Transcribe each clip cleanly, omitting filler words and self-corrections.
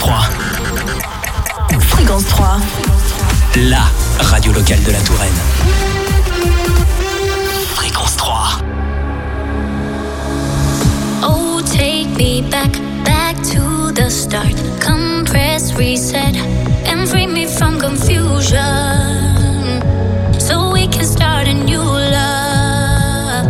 3. Fréquence 3. La radio locale de la Touraine. Fréquence 3. Oh, take me back to the start. Come press reset and free me from confusion, so we can start a new love.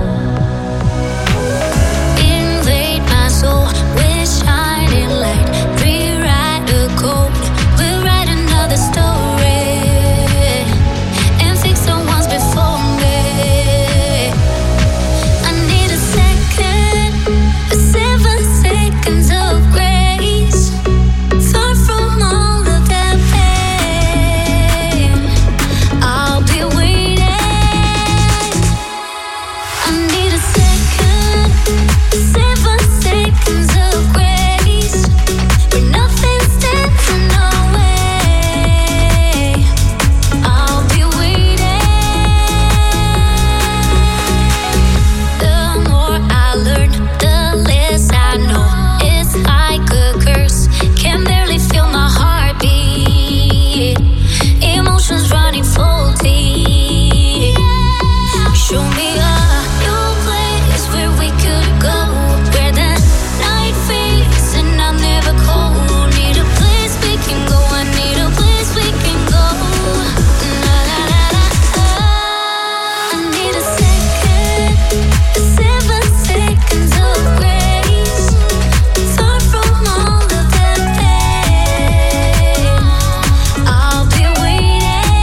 Invade my soul with shining light. Rewrite the code, we'll write another story and fix the ones before me. I need a second, 7 seconds of grace, far from all of that pain. I'll be waiting. I need a second, 7 seconds of grace, where nothing stands in our way. I'll be waiting. The more I learn, the less I know. It's like a curse, can barely feel my heartbeat. Emotions running faulty. Show me a new place where we could go, where the night fades and I'm never cold. Need a place we can go, I need a place we can go. La la la la. I need a second, 7 seconds of grace, far from all of that pain. I'll be waiting.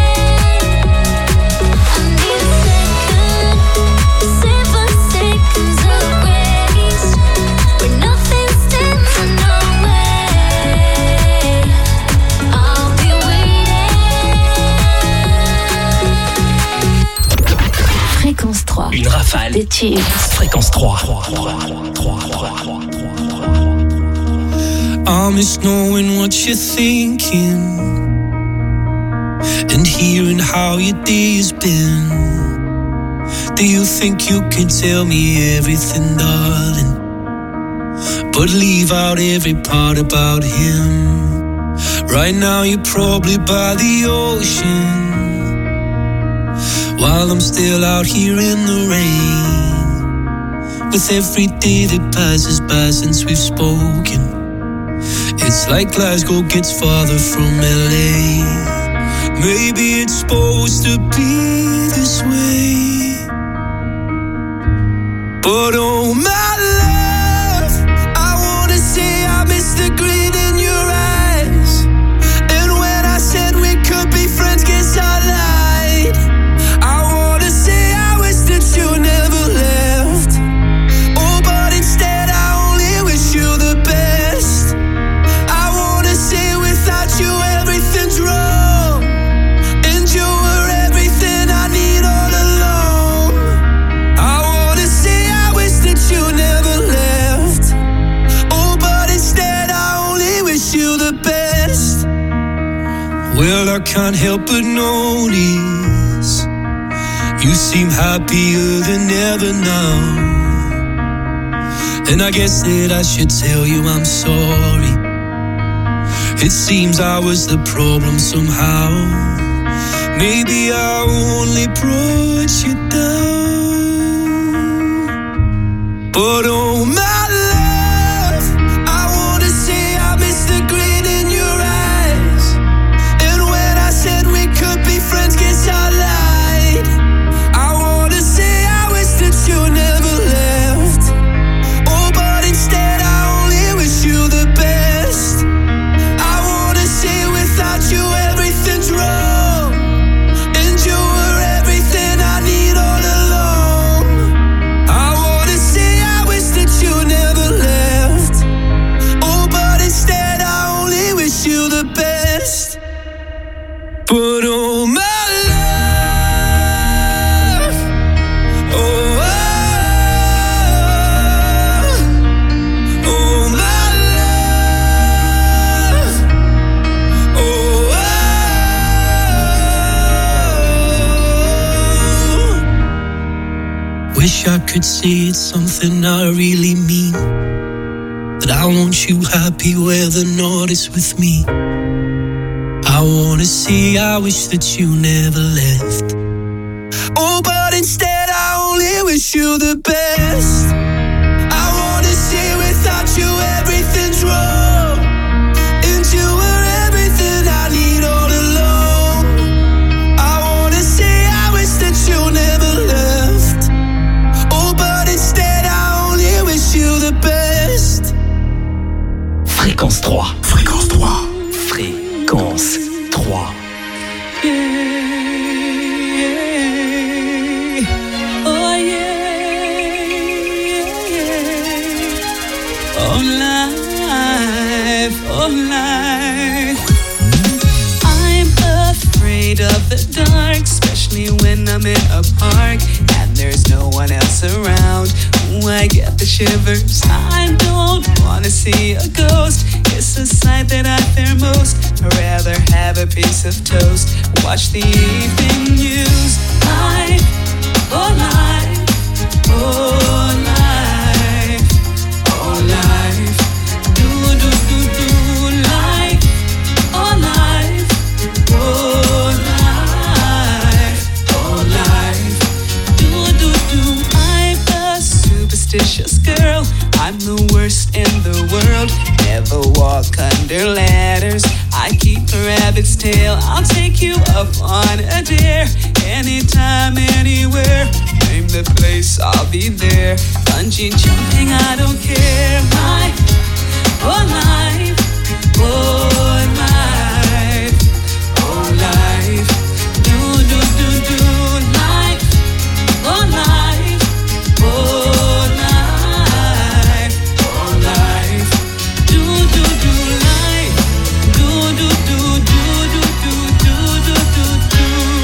I need a second, 7 seconds of grace, where nothing stands in our way. I'll be waiting. Fréquence 3. Une rafale. Des tirs. Fréquence 3. I miss knowing what you're thinking and hearing how your day's been. Do you think you can tell me everything, darling, but leave out every part about him? Right now you're probably by the ocean, while I'm still out here in the rain. With every day that passes by since we've spoken, it's like Glasgow gets farther from LA. Maybe it's supposed to be this way, but oh my love, I wanna say I miss the grin in your eyes. And when I said we could be friends, guess I lied. I wanna say I wish that you never left. Oh, but instead I only wish you the best. I wanna say without you everything's wrong, and you were everything I need all along. I wanna say I wish that you never left. Oh, but instead I only wish you the best. Well, I can't help but notice you seem happier than ever now, and I guess that I should tell you I'm sorry. It seems I was the problem somehow. Maybe I only brought you down, but oh my love, I wanna say I miss the grin in your eyes. And when I said we could be friends, guess I lied. I wanna say I wish that you never left. Oh, but instead I only wish you the best. I wanna say without you everything's wrong, and you were everything I need all along. I wanna say I wish that you never left. Oh, but instead I only wish you the best. But oh my love, oh, oh my love, oh, wish I could say it's something I really mean, but I want you happy where the north is with me. I wanna see, I wish that you never left. Oh, but instead I only wish you the best. I wanna see without you everything's wrong, and you were everything I need all along. I wanna say I wish that you never left. Oh, but instead I only wish you the best. Fréquence 3. Fréquence 3. Fréquence 3. I'm afraid of the dark, especially when I'm in a park and there's no one else around. Ooh, I get the shivers. I don't wanna see a ghost. It's a sight that I fear most. I'd rather have a piece of toast, watch the evening news. Life, oh life, oh life, oh life. Do do do do life, oh life, oh life, oh life. Do do do. I'm a superstitious girl. I'm the worst in the world. Never walk under ladders. I keep a rabbit's tail. I'll take you up on a dare. Anytime, anywhere. Name the place, I'll be there. Bungee jumping, I don't care. Life, oh life, oh life, oh life. Do do do do life, oh life, oh life, oh life. Do do do life, do do do do do do do do do do.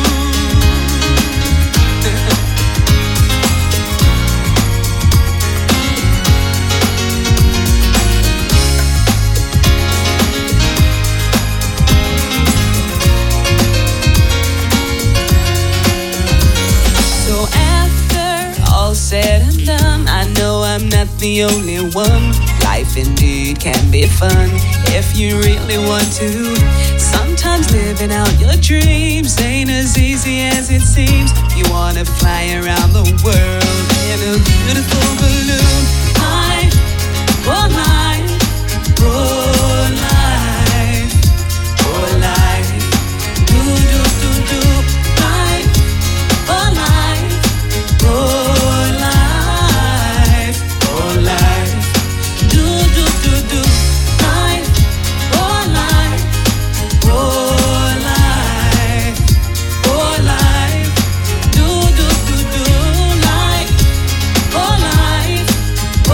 So after all said and done, I know I'm not the only one. Life indeed can be fun if you really want to. Sometimes living out your dreams ain't as easy as it seems. You wanna fly around the world in a beautiful balloon. Life, oh life, oh life, oh life. Do do do do life, oh life, oh life, oh life. Do do do do life, oh life, oh life, oh life. Do do do do life, oh life, oh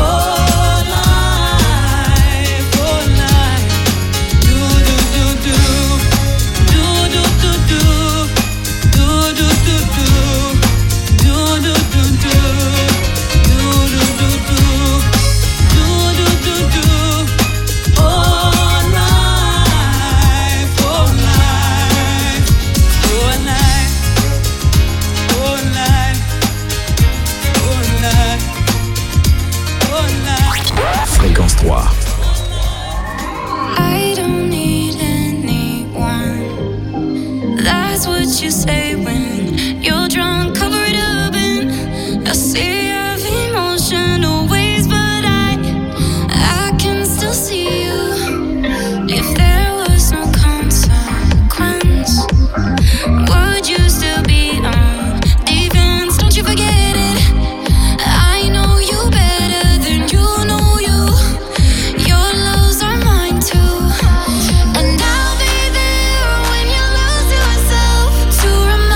life, oh life. Do do do do, do do do do, do do do do, do do do do, do do do do. Do do do do, oh life, oh life, oh life, oh life, oh life, oh life. Fréquence 3. I don't need anyone. That's what you say when you're drunk, covered up in a sea of emotional waves. But I can still see you. If there was no consequence, would you still be on defense? Don't you forget it. I know you better than you know you. Your loves are mine too, and I'll be there when you lose yourself to remind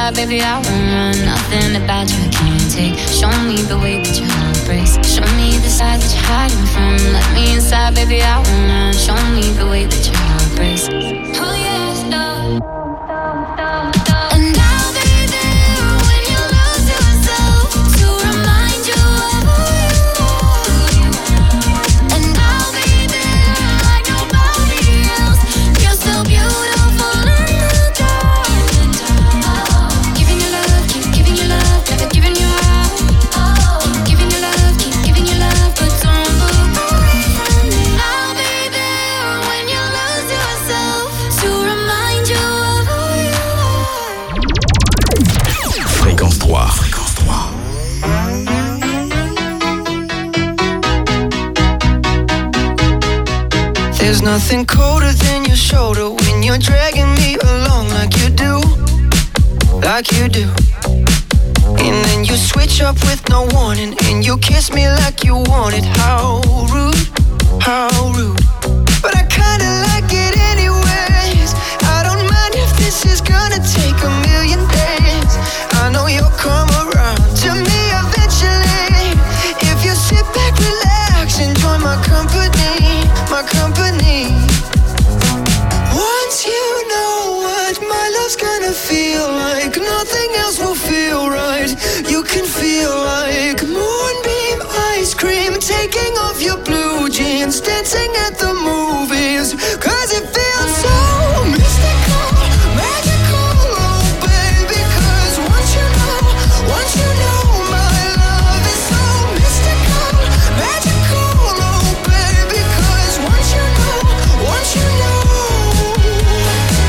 inside, baby, I won't run. Nothing about you I can't take. Show me the way that your heart breaks. Show me the side that you're hiding from. Let me inside, baby, I won't run. Show me the way that your heart breaks. Oh yeah, no. And I'll be there when you lose yourself to remind you of who you are. And I'll be there like nobody else. You're so beautiful in the dark. Giving you love, keep giving you love, never giving you up. Keep giving you love, keep giving you love, but don't look away from me. I'll be there when you lose yourself to remind you of who you are. Fréquence 3. Fréquence 3. There's nothing colder than your shoulder when you're dragging me along like you do, like you do. And then you switch up with no warning and you kiss me like you want it. How rude, how rude. But I kinda like it anyways. I don't mind if this is gonna take a million days. I know you'll come around to me eventually. If you sit back, relax, enjoy my company, my company. Once you know what my love's gonna feel like, nothing else will feel right. You can feel like moonbeam ice cream, taking off your blue jeans, dancing at the movies. 'Cause it feels so mystical, magical, oh baby. 'Cause once you know my love is so mystical, magical, oh baby. 'Cause once you know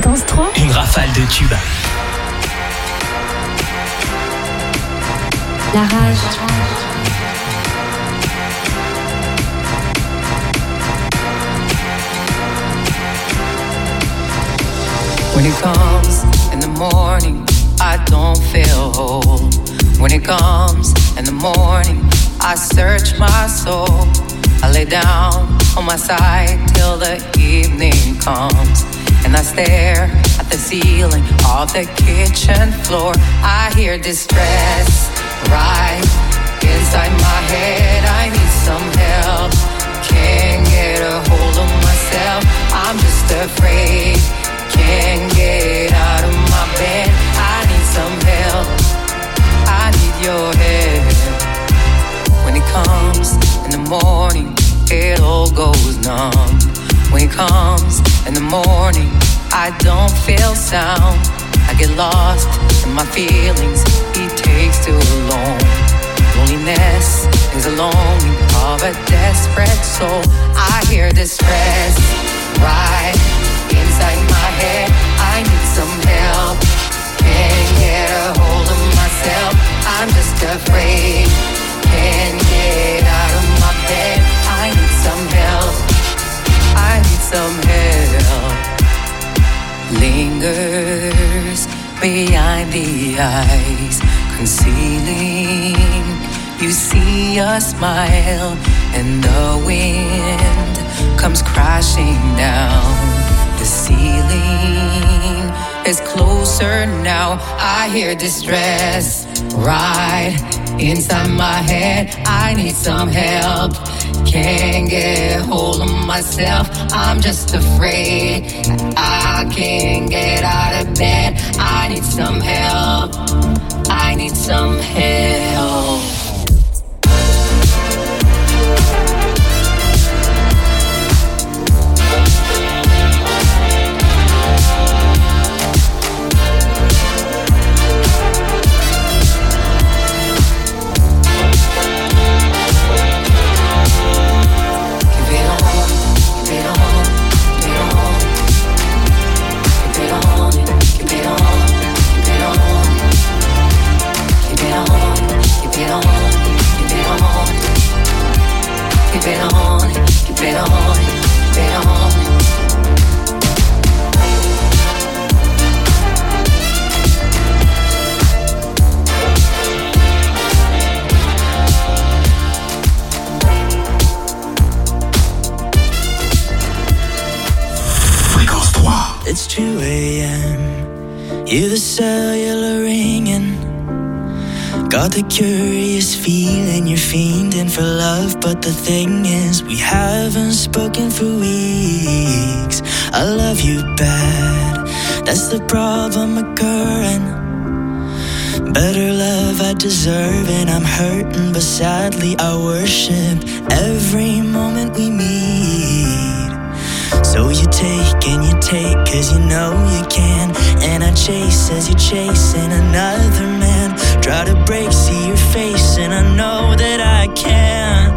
Fréquence 3. Une rafale de tubes. La rage. When it comes in the morning, I don't feel whole. When it comes in the morning, I search my soul. I lay down on my side till the evening comes, and I stare at the ceiling of the kitchen floor. I hear distress right inside my head. I need some help, can't get a hold of myself. I'm just afraid, can't get out of my bed. I need some help, I need your help. When it comes in the morning, it all goes numb. When it comes in the morning, I don't feel sound. I get lost in my feelings, it takes too long. Loneliness is a longing of a desperate soul. I hear distress right inside my head. I need some help, can't get a hold of myself. I'm just afraid, can't get out of my bed. I need some help, I need some help. Lingers behind the eyes, concealing. You see a smile, and the wind comes crashing down. The ceiling is closer now. I hear distress right inside my head. I need some help, can't get a hold of myself. I'm just afraid, I can't get out of bed. I need some help, I need some help. It's 2 a.m. Hear the cellular ringing. Got the curious feeling you're fiending for love, but the thing is, we haven't spoken for weeks. I love you bad, that's the problem occurring. Better love I deserve, and I'm hurting, but sadly I worship every moment we meet. So you take and you take, cause you know you can. And I chase as you're chasing another man. Try to break, see your face, and I know that I can't.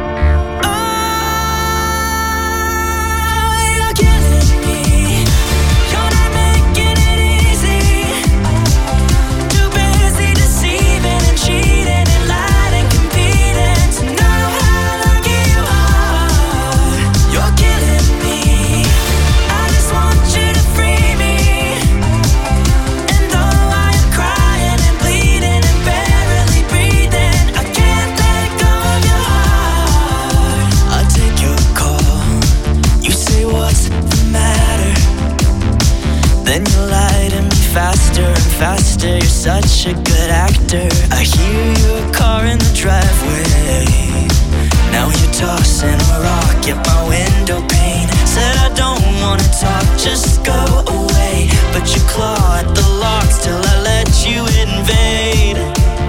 Faster, you're such a good actor. I hear your car in the driveway. Now you're tossing a rock at my window pane. Said I don't wanna talk, just go away. But you claw at the locks till I let you invade.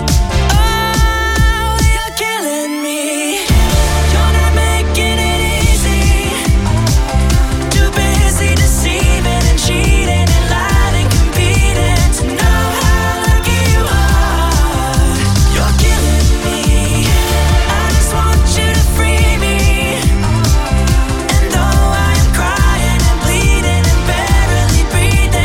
Oh, you're killing me. You're not making it easy. Too busy deceiving and cheating and lying and competing. Breathing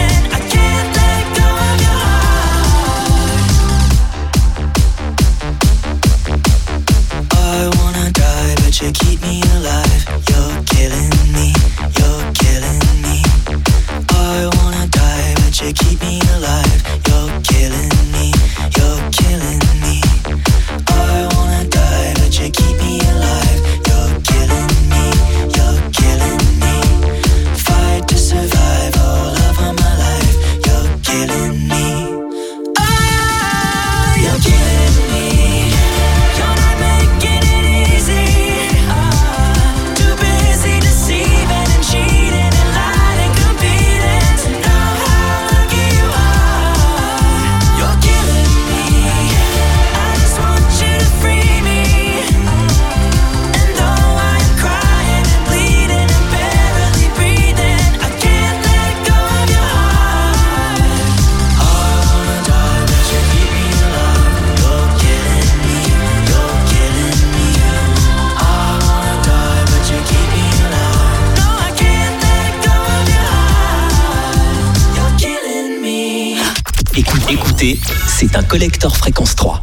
Écoutez, c'est un collector fréquence 3.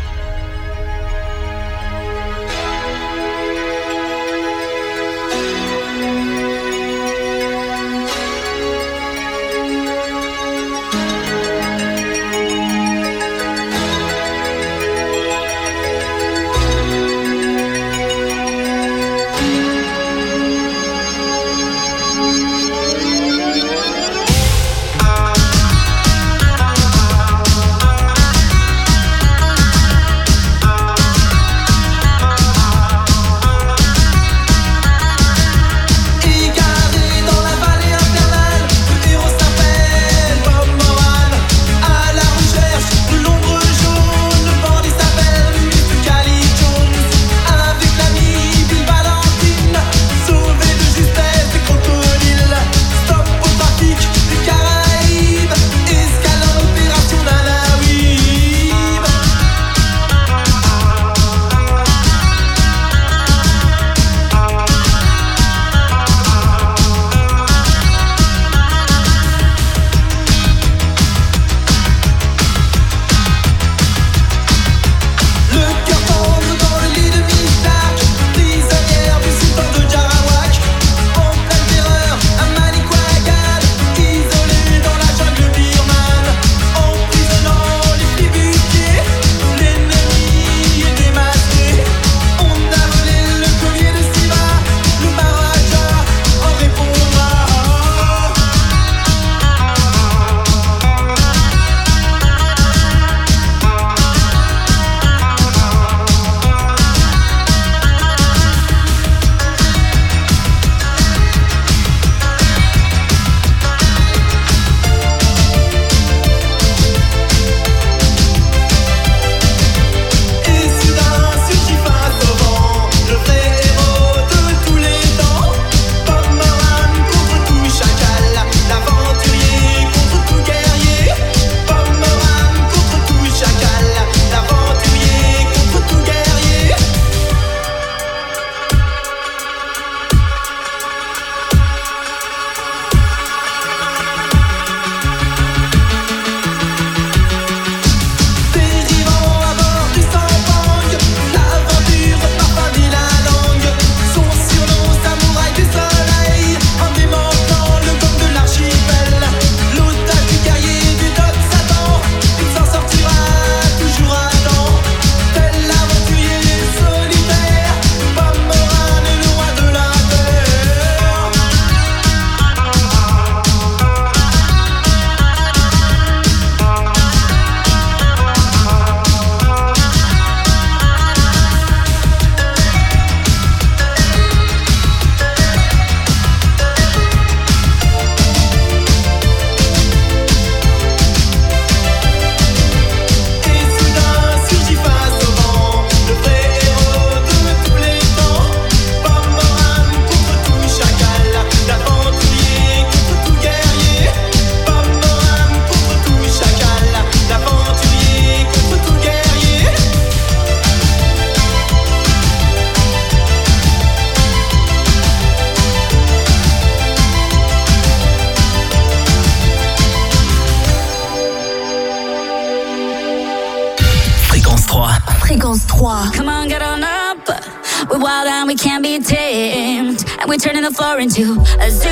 Fréquence 3. Come on, get on up. We're wild and we can't be tamed. And we're turning the floor into a zoo.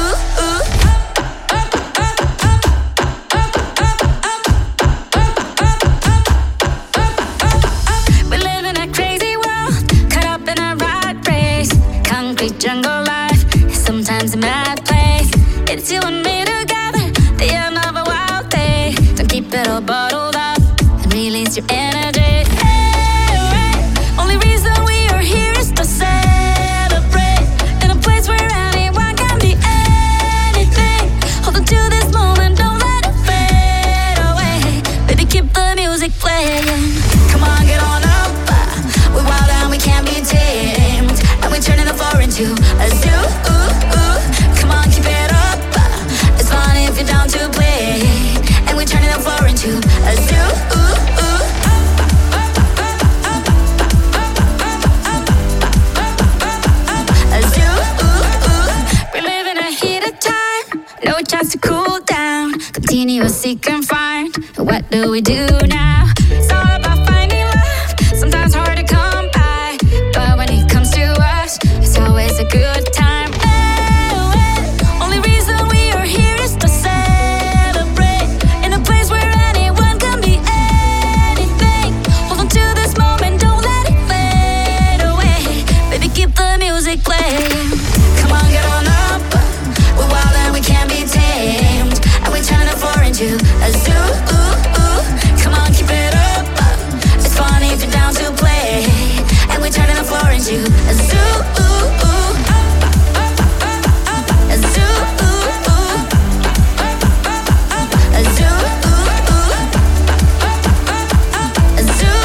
We live in a crazy world, caught up in a rat race. Concrete jungle life is sometimes a mad place. It's you and me together, the end of a wild day. Don't keep it all bottled up and release your energy. Come on, get on up. We're wild and we can't be tamed. And we're turning the floor into a zoo. Come on, keep it up. It's fun if you're down to play. And we're turning the floor into a zoo. We need what seek and find. What do we do now? It's all about finding love. Sometimes hard to come by, but when it comes to us, it's always a good time. Only reason we are here is to celebrate in a place where anyone can be anything. Hold on to this moment, don't let it fade away. Baby, keep the music playing. Come on, get on up. We're wild and we can't be tamed, and we turn the floor into a zoo. Come on, keep it up. It's fun if you're down to play, and we're turning the floor into a zoo. A zoo. A zoo. A zoo.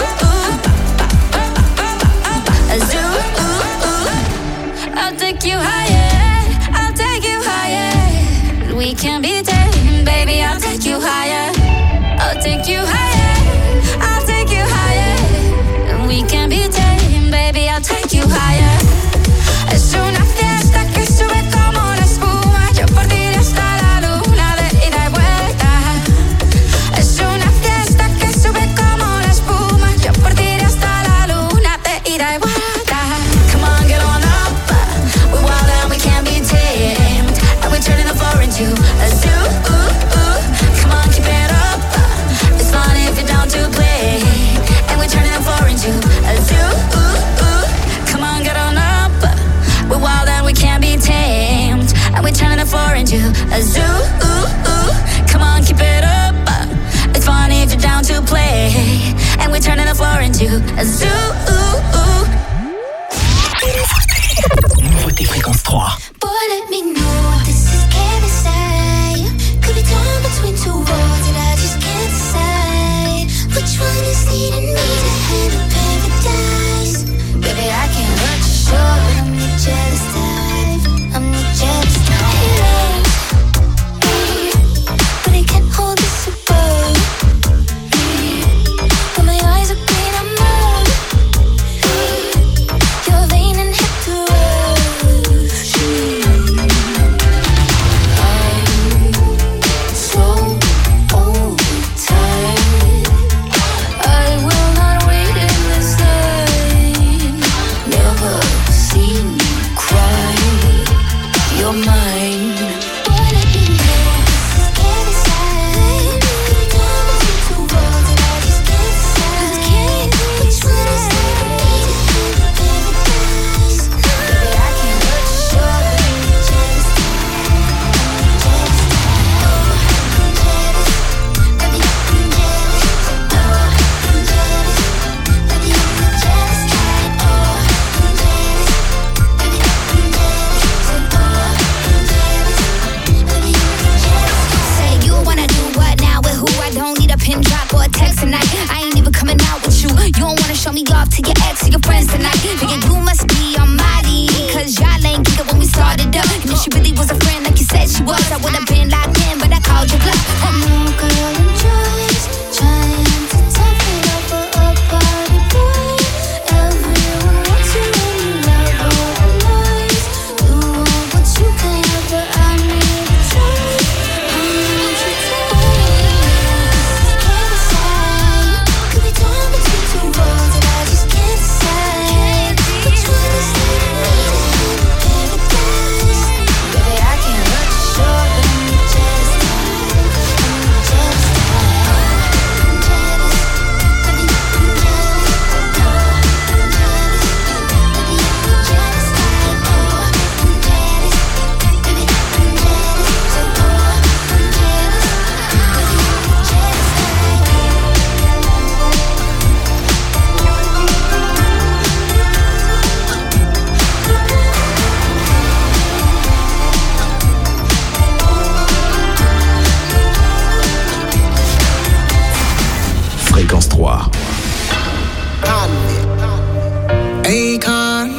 A zoo. I'll take you higher. I'll take you higher. We can be tamed, baby. I'll take you higher. I'll take you higher. I'll take you higher. We can be tamed, baby. I'll take you higher. Es una fiesta que sube como la espuma. Yo por ti hasta la luna de ida y vuelta. Es una fiesta que sube como la espuma. Yo por ti hasta la luna de ida y vuelta. Come on, get on up. We're wild and we can't be tamed, and we're turning the floor into a zoo. Come on, keep it up. It's fun if you're down to play, and we're turning the floor into a zoo. Come on, get on up. We're wild and we can't be tamed, and we're turning the floor into a zoo. Come on, keep it up. It's fun if you're down to play, and we're turning the floor into a zoo. Nouveauté Fréquence 3. Boy, let me know, this is chemistry. Could be torn between two worlds and I just can't decide which one is leading me to heaven paradise. Baby, I can't let you show. I'm the jealous type. I'm the jealous type. But I can't hold this above. When my eyes are green, I'm numb. Your vein and hit the road. I'm so overtired. I will not wait in this line. Never seen you cry. You're mine. Boy, let me know, this is chemistry. Could be torn between two worlds and I just can't decide which one is leading me to heaven paradise. Baby, I can't let you show. I'm the jealous type. I'm the jealous type. I'm jealous. Baby, I'm jealous. I'm jealous. Baby, I'm the jealous type. I'm jealous. Baby, I'm jealous. I'm jealous. Baby, I'm the jealous type. Say you wanna do what now with who? I don't need a pin drop or a text tonight. I ain't even coming out with you. You don't wanna show me off to your ex or your friends tonight. Nigga, you must be on my lead, cause y'all ain't get it when we started up. And if she really was a friend like you said she was, I would've been locked in, but I called your bluff. No girl enjoys trying to tough it up for a party boy. Everyone wants you and you love all the noise. You want what you can't have, but I need the choice. I need you to could be torn between two worlds and I just can't decide which one is leading me to heaven paradise. Baby, I can't let you show, but I'm the jealous type. I'm the jealous type. I'm jealous. Baby, I'm jealous. I'm jealous. Baby, I'm the jealous type. I'm jealous. Baby, I'm jealous. I'm jealous. Baby, I'm the jealous Fréquence 3. Akon.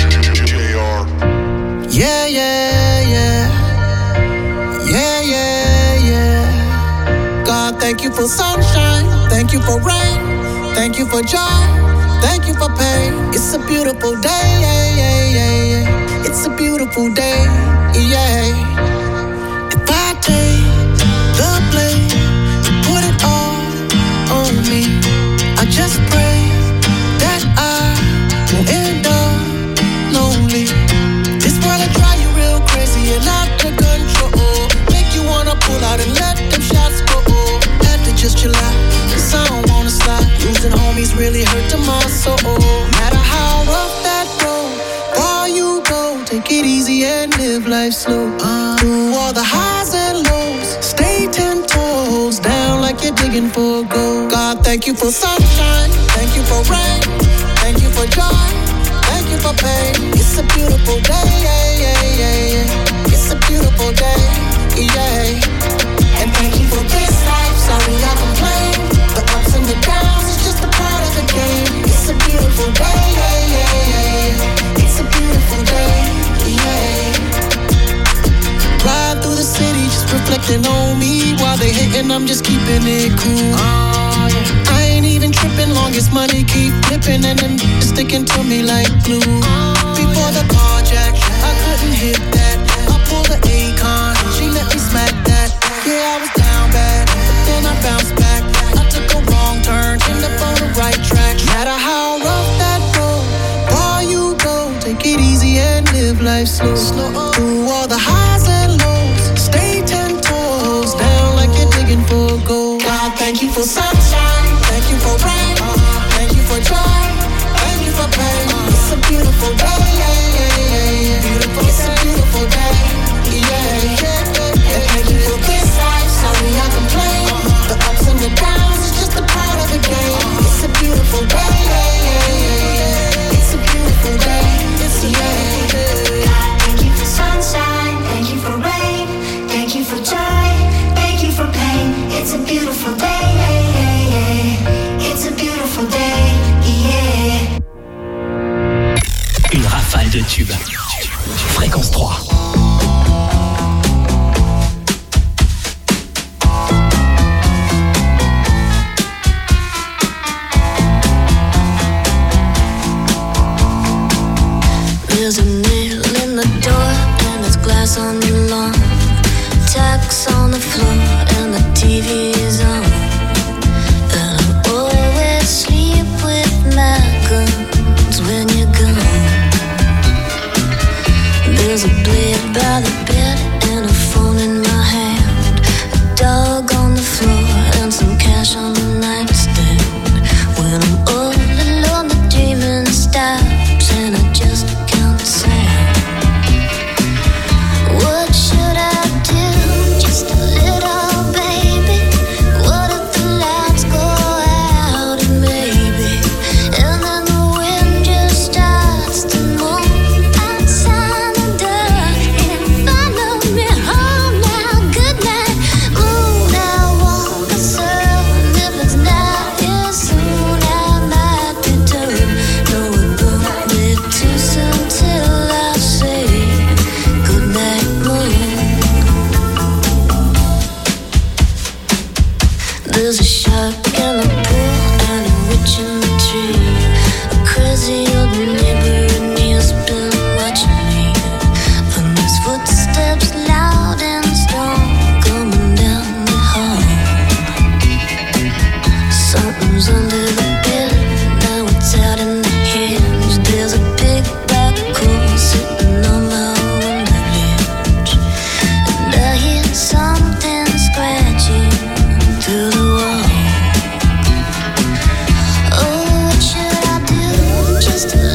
Yeah, yeah, yeah. Yeah, yeah, yeah. God, thank you for sunshine. Thank you for rain. Thank you for joy. Thank you for pain. It's a beautiful day. Yeah, yeah, yeah, yeah. It's a beautiful day. Yeah. If I take the digging for gold. God, thank you for sunshine, thank you for rain, thank you for joy, thank you for pain. It's a beautiful day, yeah, yeah, yeah. It's a beautiful day, yeah. And thank you for this life, sorry I complain. The ups and the downs, it's just a part of the game. It's a beautiful day, yeah, yeah, yeah. It's a beautiful day, yeah. Ride through the city, just reflecting on me. While they hating, I'm just keeping it cool. I ain't even tripping, long as money keep flipping and them sticking to me like glue. Before the carjack, I couldn't hit that. I pulled the Akon, she let me smack that. Yeah, I was down bad, but then I bounced back. I took a wrong turn, ended up on the right track. No matter how rough that road, far you go, take it easy and live life slow. Through all the highs and lows, stay 10 toes down like you're digging for gold. God, thank you for sunshine, thank you for rain, thank you for joy, thank you for pain. It's a beautiful day, yeah, yeah, yeah. Beautiful, it's a beautiful day, yeah, yeah. And thank you for this life, sorry I complain. The ups and the downs, it's just a part of the game. It's a beautiful day, yeah, yeah, yeah. It's a beautiful day, it's a Thank you for sunshine, thank you for rain, thank you for joy, thank you for pain. It's a beautiful day, it's a beautiful day, yeah. Une rafale de tubes. Fréquence 3. There's a nail in the door and there's glass on the lawn. Tacks on the floor and the TV is on. And I always sleep with my guns when you're gone. There's a blade by the bed and a phone in my hand. A dog on the floor and some cash on the nightstand. When I'm all alone the dreaming stops and I just count sand. What should I do? Just a little baby. What if the lights go out and maybe, and then the wind just starts to move outside the door and follow me home now. Good night, moon. I want myself, and if it's not here soon, I might return. No, it won't be too soon till I say good night, moon. There's a shark in the pool and a witch in the tree. A crazy old neighbor and he's been watching me. And there's footsteps loud and strong coming down the hall. Something's under the bed, now it's out in the hinge. There's a big black hole sitting on my window ledge. And I hear something scratching through the wall. Oh, what should I do? Just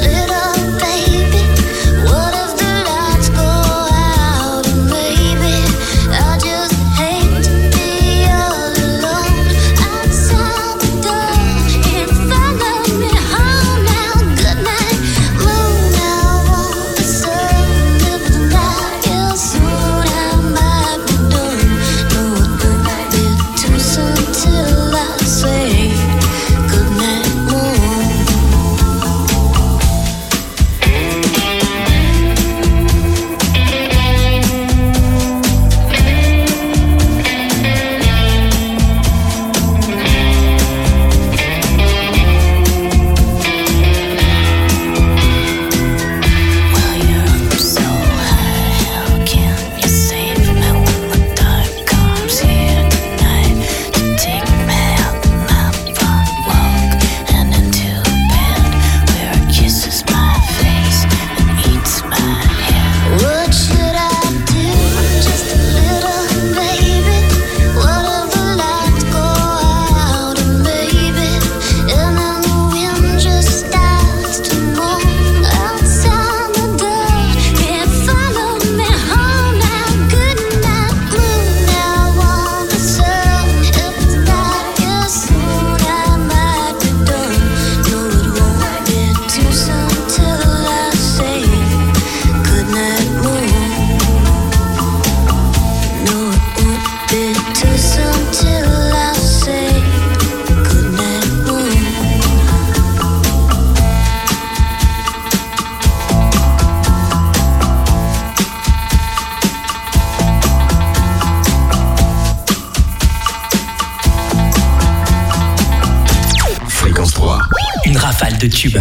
rafale de tubes.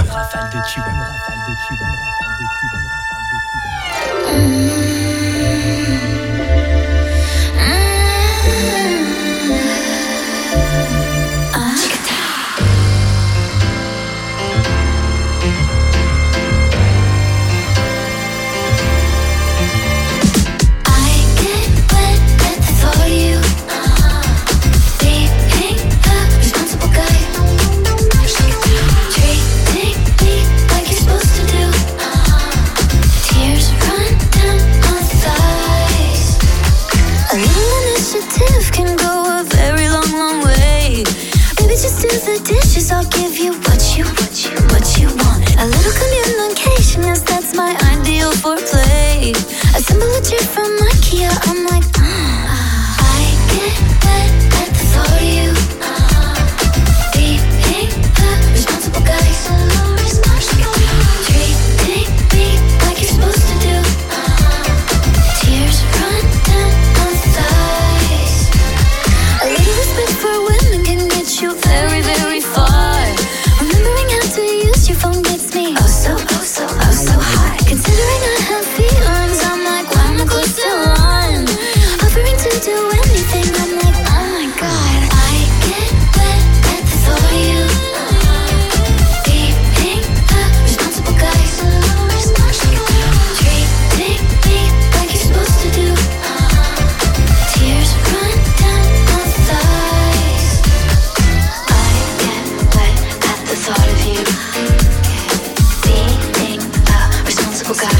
I'll give you what you want. A little communication, yes, that's my ideal foreplay. Assemble a chair from IKEA, I'm like, I get wet at the thought of you. Being the responsible guy, so responsible. Treating me like you're supposed to do. Tears run down my thighs. A little respect for women can get you very, very far. Remembering how to use your phone gets me oh so high. Considering I have feelings, I'm like, why am I close to one? Offering to do anything, I'm like, oh my god. I get wet at the thought of you. Being the responsible guy, so responsible. Treating me like you're supposed to do. Tears run down my thighs. I get wet at the thought of you. Being a responsible guy.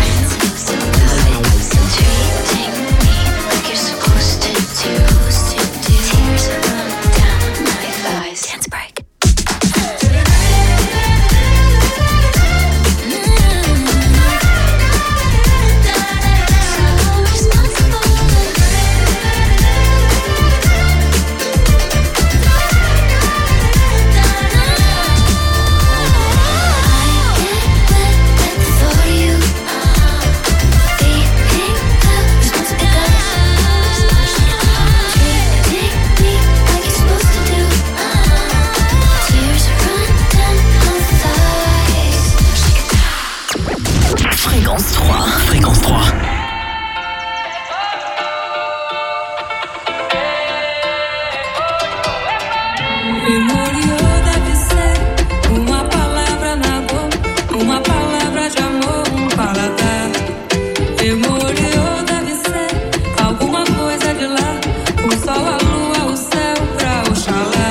Treating me like you're supposed to do. Tears run down my thighs. Dance break. Fréquence 3. Fréquence 3. Memorial deve ser uma palavra na boca, uma palavra de amor, paladar. Memorial deve ser alguma coisa de lá, o sol, a lua, o céu pra Oxalá.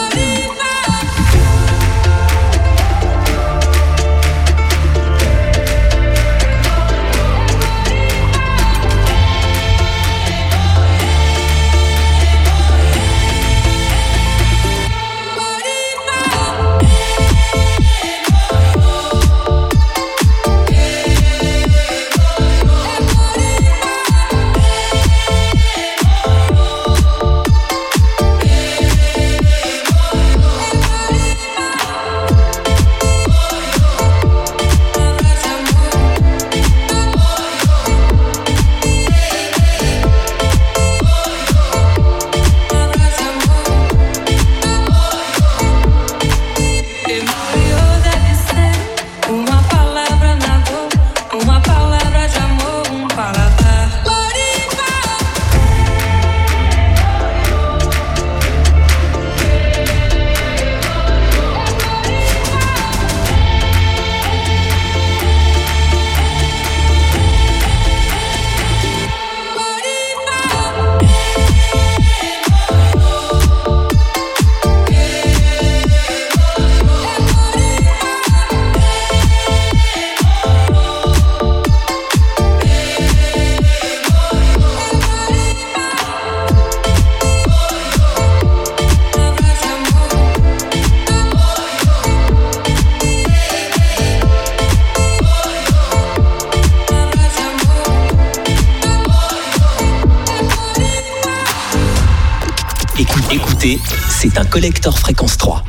Écoutez, c'est un collector Fréquence 3.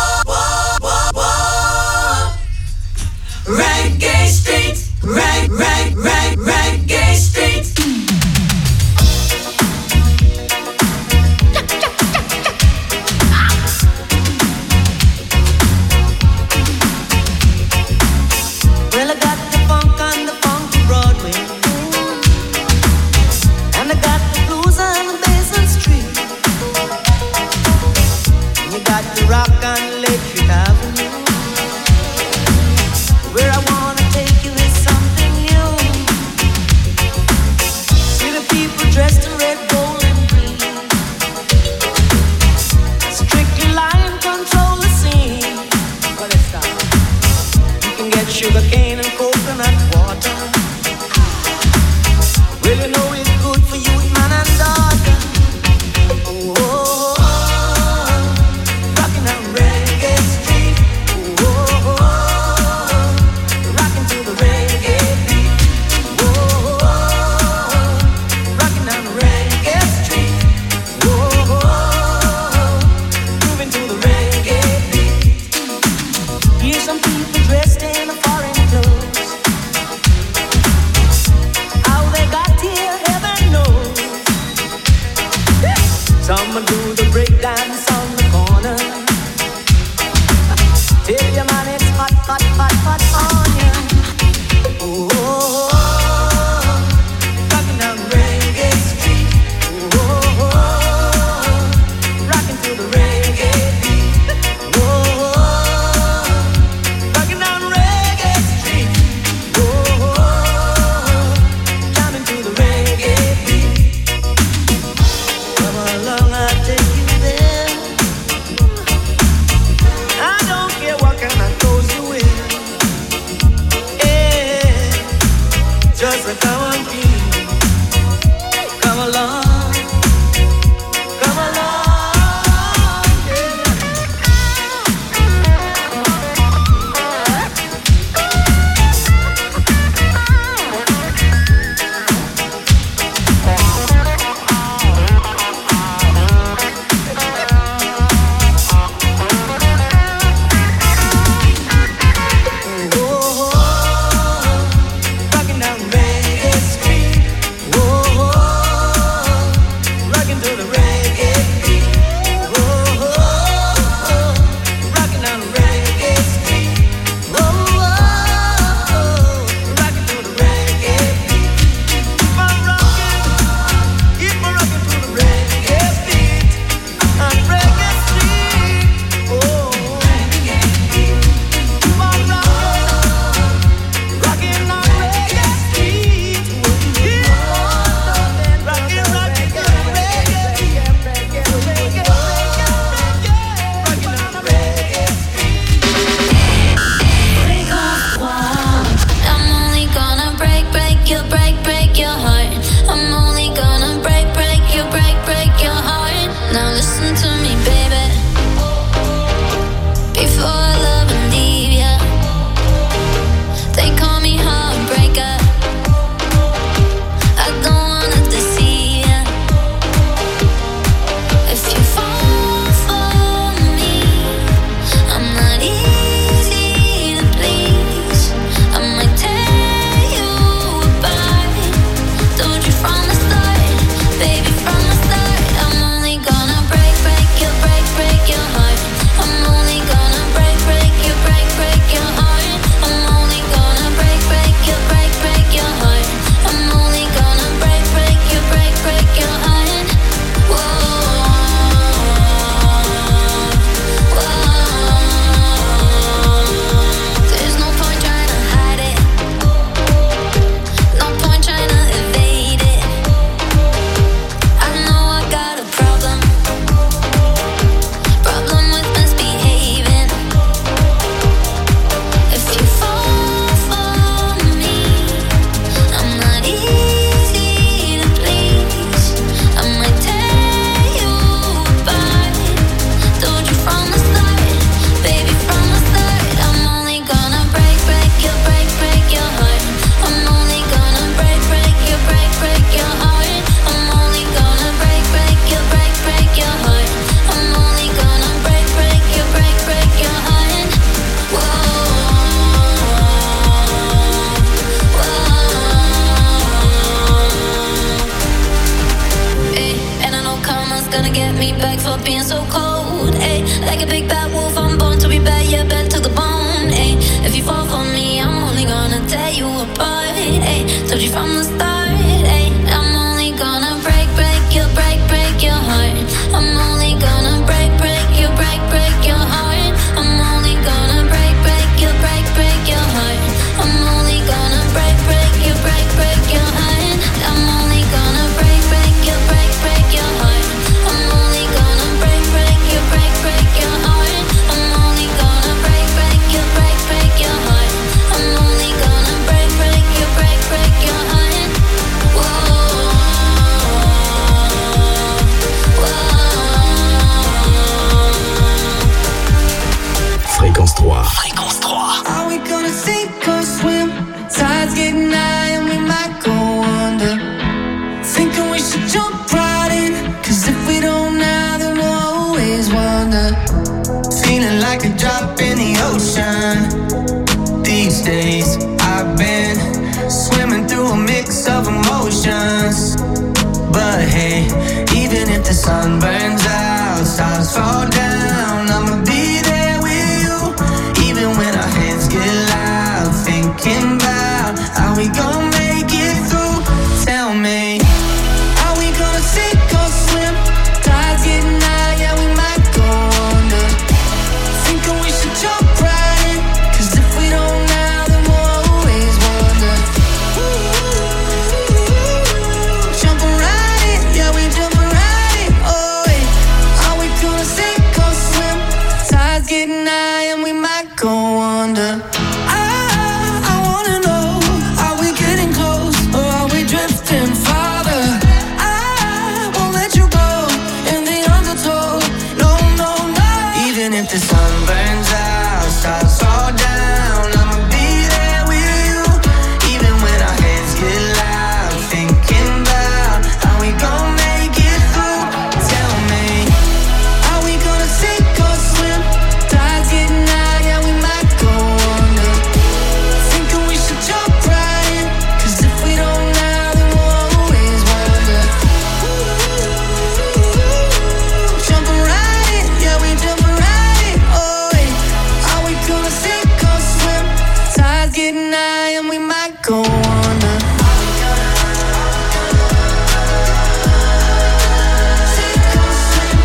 Reggae Street, Reggae Street. got the Rock and Electric Avenue. Where I wanna take you is something new. See the people dressed in red, gold, and green. Strictly lion control the scene. Well, let's stop. You can get sugar cane and coconut water. Well, you know it's good for youth, man and daughter. Oh, rockin' on Reggae Street. Oh, rockin' to the reggae beat. Oh, rockin' on Reggae Street. Oh, moving to the reggae beat. Hear some people dressed in a foreign clothes. How they got here, heaven knows. Some do the breakdance on the corner. Tell your man it's hot, hot, hot, hot on ya. Oh, rockin' down Reggae Street. Oh, rockin' to the reggae beat. Oh, rockin' down Reggae Street. Oh, jamming to the reggae beat. Come along, I'll take you there. I don't care what kind of clothes you wear. Yeah, just a come on, please. Come along, come along, yeah. Rockin' down Reggae Street. Oh, rockin' to the reggae beat. Oh, rockin' down Reggae Street. Oh, rockin' to the reggae beat. Keep on rockin' to the reggae beat. On Reggae Street. Oh, keep on rockin' on Reggae Street. Rockin' to the reggae. Rockin' on the Reggae Street. I'm only gonna break your heart. I'm only gonna break your heart. Now listen to me, baby. Before I love and leave ya, they call me heartbreaker. I don't wanna deceive ya. If you fall for me, I'm not easy to please. I might tear you apart. Told you from the start, baby, from the start. I'm only gonna break your heart. I'm only gonna break your heart. I'm only gonna break your heart. I'm only gonna break your heart. There's no point trying to hide it. No point trying to evade it. I know I got a problem with misbehaving. If you fall for me, I'm not easy to please. I might tear you apart. Told you from the start, baby, from the start. I'm only gonna break your heart. I'm only gonna break your heart. I'm only gonna break your heart. I'm only gonna break your heart. And I know karma's gonna get me back for being so cold. Like a big bad wolf, I'm born to be bad, yeah, bad to the bone. If you fall for me, I'm only gonna tear you apart. Told you from the start, I'm only gonna break your heart. I'm only gonna break your sun burns out, stars fall down, I'ma be there with you. Even when our heads get loud, thinking about how we gon' make it through. Tell me, are we gonna sink or swim? Tides getting high, yeah, we might go under. Thinking we should jump right in, 'cause if we don't now, then we'll always wonder. Jumping right in, yeah, we jumping right in. Oh, wait, are we gonna sink or swim? Tides getting high and we might go under. I wanna know, are we getting close or are we drifting farther? I won't let you go in the undertow. No, no, no. Even if the sun burns out, stars fall down, I'ma be there with you. Even when our heads get loud, thinking about how we gon' make it through. Tell me, are we gonna sink or swim? Tides getting high, yeah, we might go under. Thinking we should jump right in, 'cause if we don't now, then we'll always wonder. Jumping right in, yeah, we jumping right in. Oh, wait, are we gonna sink or swim? Tides getting high and we might go under. Sink or swim.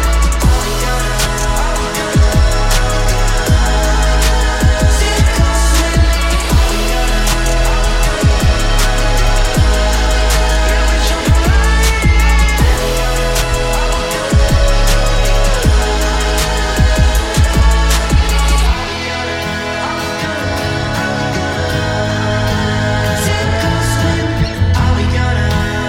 Sink or swim. Sink or swim. Are we gonna?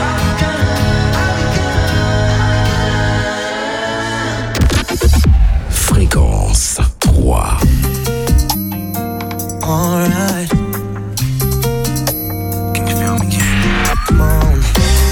Fréquence 3. Alright. Can you feel me in? Come on.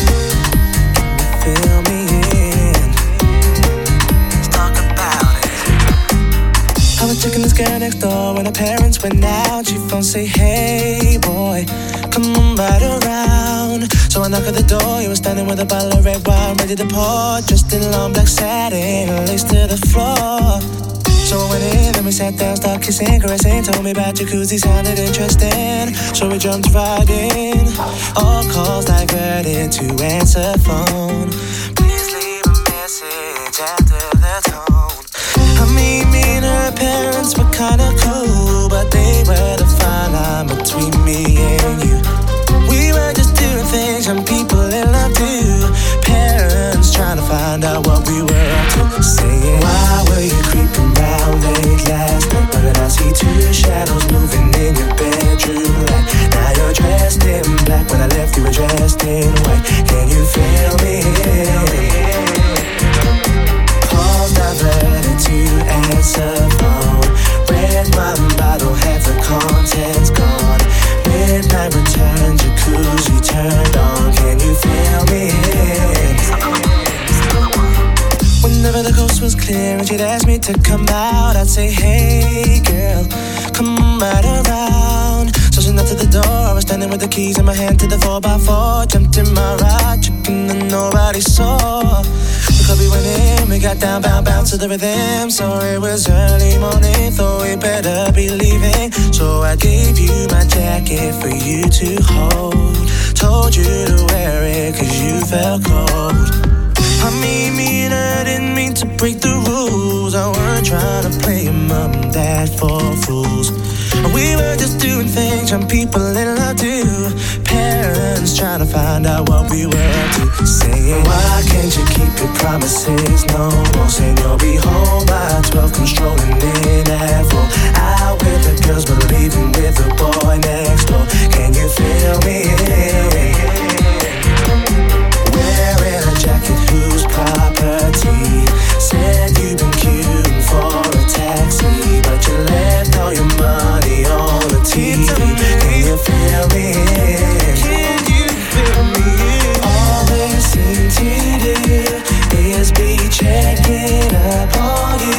Feel me in. Let's talk about it. I was checking this girl next door when her parents went out. She phone say, hey boy, come on right around. So I knock at the door, you were standing with a bottle of red wine ready to pour, dressed in long black satin, laced to the floor. So I went in, then we sat down, started kissing, caressing. Told me about jacuzzi, sounded interesting. So we jumped right in. All calls diverted to answer phone. Please leave a message after the tone. I mean, me and her parents were kinda cool, but they were the fine line between me and you. We were just doing things young people in love do. Parents trying to find out what we were up to. Saying, why were you creeping round late last night? But then I see two shadows moving in your bedroom light. Now you're dressed in black, when I left you were dressed in white. Can you feel me? Calls diverted to answer phone. Red wine bottle, half the contents gone. Midnight return, jacuzzi turned on. Can you feel me? Whenever the coast was clear and she'd ask me to come out, I'd say, hey girl, come right around. So she knocked at the door, I was standing with the keys in my hand to the 4x4. Jumped in my ride, chicken and nobody saw. The club we went in, we got down, bounce to the rhythm. So it was early morning, thought we better be leaving. So I gave you my jacket for you to hold. Told you to wear it 'cause you felt cold. I mean, me and her didn't mean to break the rules. I weren't trying to play mom and dad for fools. We were just doing things young people in love do. Parents trying to find out what we were up to. Saying, why can't you keep your promises no more? Saying you'll be home by 12, come strolling in at 4. Out with the girls but leaving with the boy next door. Can you feel me? Wearing a jacket whose property. Said you've been queuing for a taxi, but you left all your money on the TV. Can you feel me? Can you feel me? All they seem to do is be checking up on you.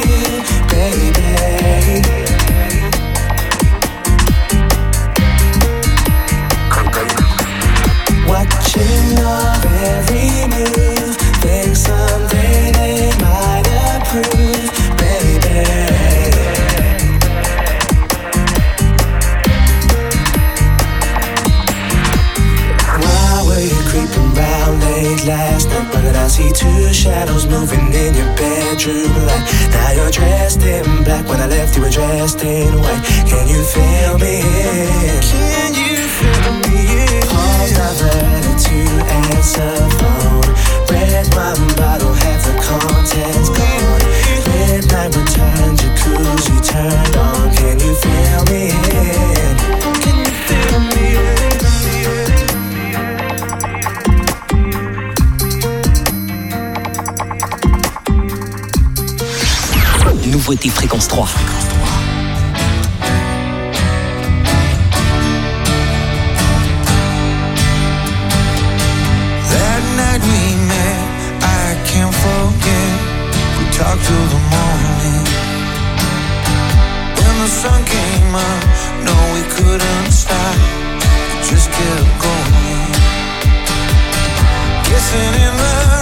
were dressed in black. When I left, you were dressed in white. Can you feel me? Can you feel me? Paused, not ready to answer phone. Red wine bottle, half the contents gone. Midnight return, jacuzzi turned on. Can you feel me? Can you feel me? Nouveauté Fréquence 3. That night we met, I can't forget. We talked till the morning. When the sun came up, no, we couldn't stop. We just kept going. Kissing in the